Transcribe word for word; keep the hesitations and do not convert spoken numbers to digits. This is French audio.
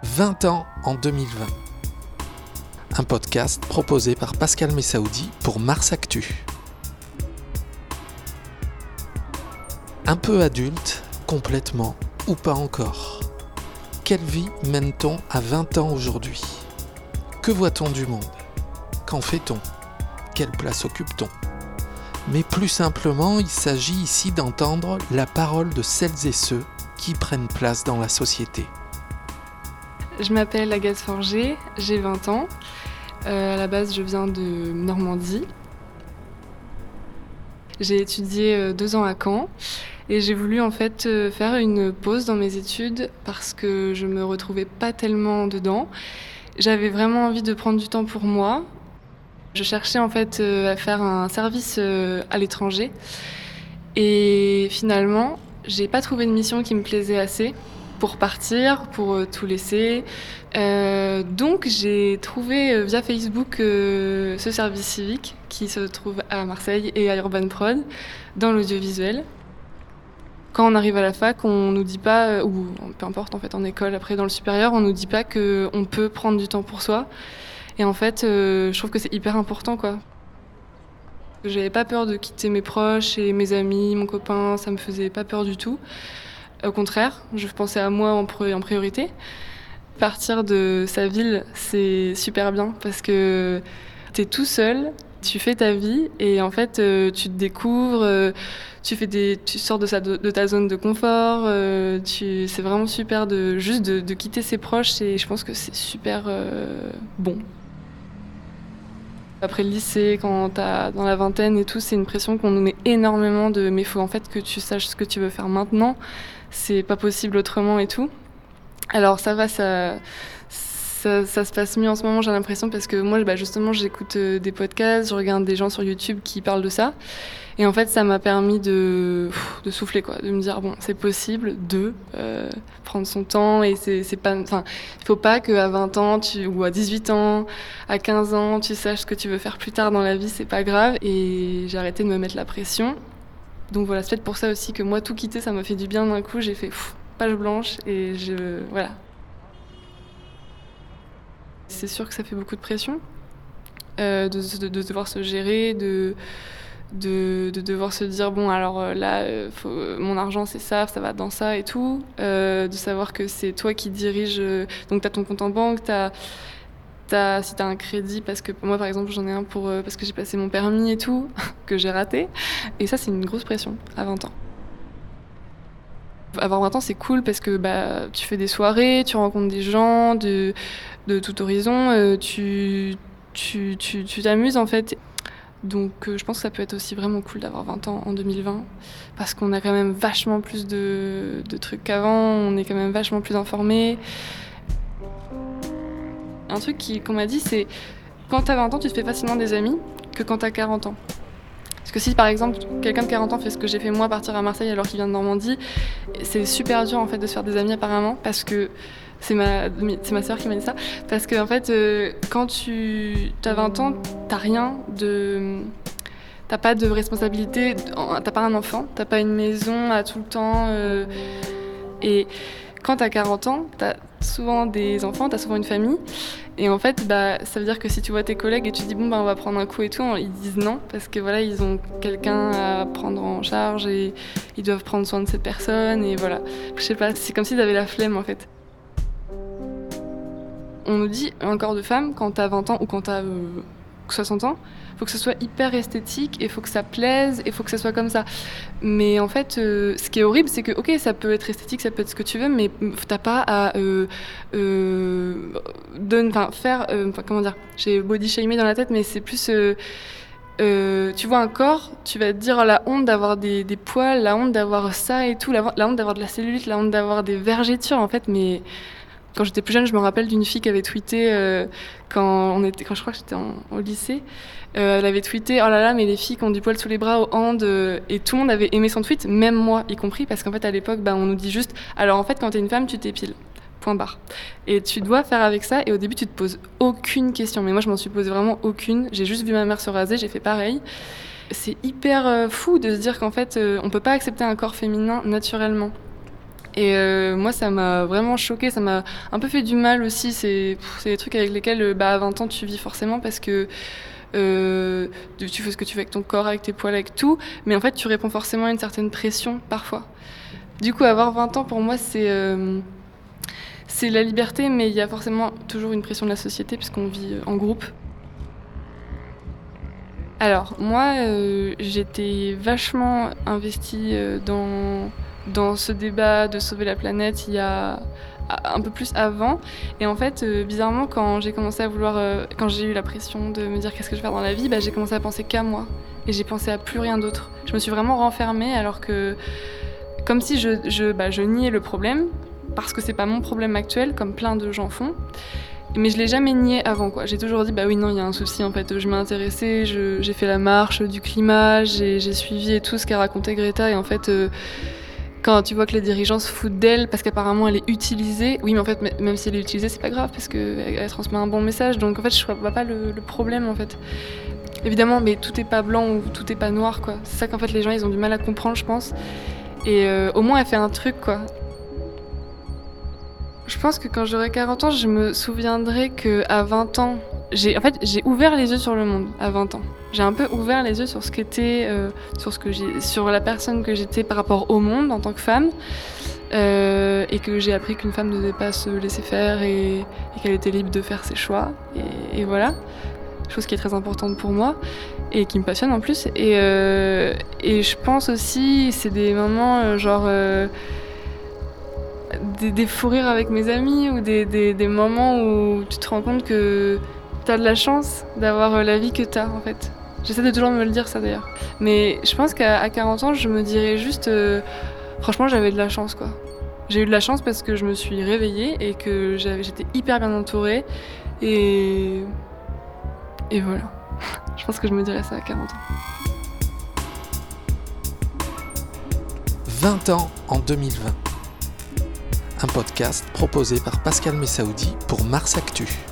vingt ans en deux mille vingt. Un podcast proposé par Pascal Messaoudi pour Mars Actu. Un peu adulte, complètement ou pas encore. Quelle vie mène-t-on à vingt ans aujourd'hui ? Que voit-on du monde ? Qu'en fait-on ? Quelle place occupe-t-on ? Mais plus simplement, il s'agit ici d'entendre la parole de celles et ceux qui prennent place dans la société. Je m'appelle Agathe Forger, j'ai vingt ans. Euh, à la base, je viens de Normandie. J'ai étudié euh, deux ans à Caen et j'ai voulu en fait euh, faire une pause dans mes études parce que je me retrouvais pas tellement dedans. J'avais vraiment envie de prendre du temps pour moi. Je cherchais en fait euh, à faire un service euh, à l'étranger et finalement, j'ai pas trouvé de mission qui me plaisait assez pour partir, pour euh, tout laisser. Euh, donc j'ai trouvé euh, via Facebook euh, ce service civique qui se trouve à Marseille et à Urban Prod dans l'audiovisuel. Quand on arrive à la fac, on nous dit pas, euh, ou peu importe en fait en école, après dans le supérieur, on nous dit pas qu'on peut prendre du temps pour soi. Et en fait, euh, je trouve que c'est hyper important, quoi. J'avais pas peur de quitter mes proches et mes amis, mon copain, ça me faisait pas peur du tout. Au contraire, je pensais à moi en, pr- en priorité. Partir de sa ville, c'est super bien parce que t'es tout seul, tu fais ta vie et en fait, euh, tu te découvres, euh, tu, fais des, tu sors de, sa, de, de ta zone de confort. Euh, tu, c'est vraiment super de, juste de, de quitter ses proches et je pense que c'est super euh, bon. Après le lycée, quand t'as dans la vingtaine et tout, c'est une pression qu'on nous met énormément de mais il faut en fait que tu saches ce que tu veux faire maintenant, c'est pas possible autrement et tout. Alors ça va, ça, ça, ça se passe mieux en ce moment, j'ai l'impression, parce que moi bah justement j'écoute des podcasts, je regarde des gens sur YouTube qui parlent de ça. Et en fait, ça m'a permis de, de souffler, quoi, de me dire, bon, c'est possible de euh, prendre son temps et c'est, c'est pas, enfin, il faut pas qu'à vingt ans tu, ou à dix-huit ans, à quinze ans, tu saches ce que tu veux faire plus tard dans la vie, c'est pas grave. Et j'ai arrêté de me mettre la pression. Donc voilà, c'est peut-être pour ça aussi que moi, tout quitter, ça m'a fait du bien d'un coup. J'ai fait pff, page blanche et je, voilà. C'est sûr que ça fait beaucoup de pression euh, de, de, de devoir se gérer, de De, de devoir se dire bon alors là euh, faut, euh, mon argent c'est ça, ça va dans ça et tout, euh, de savoir que c'est toi qui dirige, euh, donc t'as ton compte en banque, t'as, t'as, si t'as un crédit, parce que moi par exemple j'en ai un pour, euh, parce que j'ai passé mon permis et tout, que j'ai raté, et ça c'est une grosse pression à vingt ans. Avoir vingt ans c'est cool parce que bah, tu fais des soirées, tu rencontres des gens de, de tout horizon, euh, tu, tu, tu, tu t'amuses en fait. Donc euh, je pense que ça peut être aussi vraiment cool d'avoir vingt ans en deux mille vingt parce qu'on a quand même vachement plus de, de trucs qu'avant, on est quand même vachement plus informés. Un truc qui, qu'on m'a dit, c'est quand t'as vingt ans, tu te fais facilement des amis que quand t'as quarante ans. Parce que si par exemple quelqu'un de quarante ans fait ce que j'ai fait moi, partir à Marseille alors qu'il vient de Normandie, c'est super dur en fait de se faire des amis apparemment parce que C'est ma, c'est ma sœur qui m'a dit ça. Parce que en fait, euh, quand tu as vingt ans, t'as rien de... T'as pas de responsabilité, t'as pas un enfant, t'as pas une maison à tout le temps. Euh, et quand t'as quarante ans, t'as souvent des enfants, t'as souvent une famille. Et en fait, bah, ça veut dire que si tu vois tes collègues et tu dis bon, bah, on va prendre un coup et tout, ils disent non. Parce que voilà, ils ont quelqu'un à prendre en charge et ils doivent prendre soin de ces personnes. Et voilà. Je sais pas, c'est comme s'ils avaient la flemme en fait. On nous dit, un corps de femme, quand t'as vingt ans ou quand t'as euh, soixante ans, faut que ce soit hyper esthétique et faut que ça plaise et faut que ça soit comme ça. Mais en fait, euh, ce qui est horrible, c'est que, ok, ça peut être esthétique, ça peut être ce que tu veux, mais t'as pas à euh, euh, donne, faire, euh, comment dire, j'ai body shamé dans la tête, mais c'est plus... Euh, Euh, tu vois un corps, tu vas te dire oh, la honte d'avoir des, des poils, la honte d'avoir ça et tout, la, la honte d'avoir de la cellulite, la honte d'avoir des vergetures en fait, mais... Quand j'étais plus jeune, je me rappelle d'une fille qui avait tweeté euh, quand on était, quand je crois que j'étais en, au lycée. Euh, elle avait tweeté oh là là, mais les filles qui ont du poil sous les bras au hand, euh, et tout le monde avait aimé son tweet, même moi y compris, parce qu'en fait à l'époque, bah, on nous dit juste alors en fait quand t'es une femme, tu t'épiles. Point barre. Et tu dois faire avec ça. Et au début, tu te poses aucune question. Mais moi, je m'en suis posé vraiment aucune. J'ai juste vu ma mère se raser, j'ai fait pareil. C'est hyper euh, fou de se dire qu'en fait, euh, on peut pas accepter un corps féminin naturellement. Et euh, moi, ça m'a vraiment choquée, ça m'a un peu fait du mal aussi. C'est, c'est des trucs avec lesquels, bah, à vingt ans, tu vis forcément parce que euh, tu fais ce que tu veux avec ton corps, avec tes poils, avec tout. Mais en fait, tu réponds forcément à une certaine pression, parfois. Du coup, avoir vingt ans, pour moi, c'est, euh, c'est la liberté, mais il y a forcément toujours une pression de la société puisqu'on vit en groupe. Alors, moi, euh, j'étais vachement investie euh, dans... dans ce débat de sauver la planète il y a un peu plus avant. Et en fait, euh, bizarrement, quand j'ai commencé à vouloir, euh, quand j'ai eu la pression de me dire qu'est-ce que je vais faire dans la vie, bah, j'ai commencé à penser qu'à moi. Et j'ai pensé à plus rien d'autre. Je me suis vraiment renfermée alors que, comme si je, je, bah, je niais le problème, parce que c'est pas mon problème actuel, comme plein de gens font. Mais je l'ai jamais nié avant, quoi. J'ai toujours dit, bah oui, non, il y a un souci, en fait. Je m'ai intéressée, je, j'ai fait la marche du climat, j'ai, j'ai suivi et tout ce qu'a raconté Greta. Et en fait, euh, quand tu vois que les dirigeants se foutent d'elle parce qu'apparemment elle est utilisée, oui mais en fait même si elle est utilisée c'est pas grave parce qu'elle transmet un bon message, donc en fait je vois pas le, le problème en fait. Évidemment, mais tout est pas blanc ou tout est pas noir quoi, c'est ça qu'en fait les gens ils ont du mal à comprendre je pense, et euh, au moins elle fait un truc quoi. Je pense que quand j'aurai quarante ans je me souviendrai qu'à vingt ans, j'ai, en fait j'ai ouvert les yeux sur le monde à vingt ans. J'ai un peu ouvert les yeux sur ce qu'était, euh, sur ce que j'ai, sur la personne que j'étais par rapport au monde en tant que femme, euh, et que j'ai appris qu'une femme ne devait pas se laisser faire et, et qu'elle était libre de faire ses choix. Et, et voilà, chose qui est très importante pour moi et qui me passionne en plus. Et, euh, et je pense aussi, c'est des moments euh, genre euh, des, des fous rires avec mes amis ou des, des, des moments où tu te rends compte que t'as de la chance d'avoir la vie que t'as en fait. J'essaie de toujours me le dire ça d'ailleurs. Mais je pense qu'à quarante ans, je me dirais juste... Euh, franchement, j'avais de la chance quoi. J'ai eu de la chance parce que je me suis réveillée et que j'avais, j'étais hyper bien entourée. Et... Et voilà. Je pense que je me dirais ça à quarante ans. vingt ans en deux mille vingt. Un podcast proposé par Pascal Messaoudi pour Mars Actu.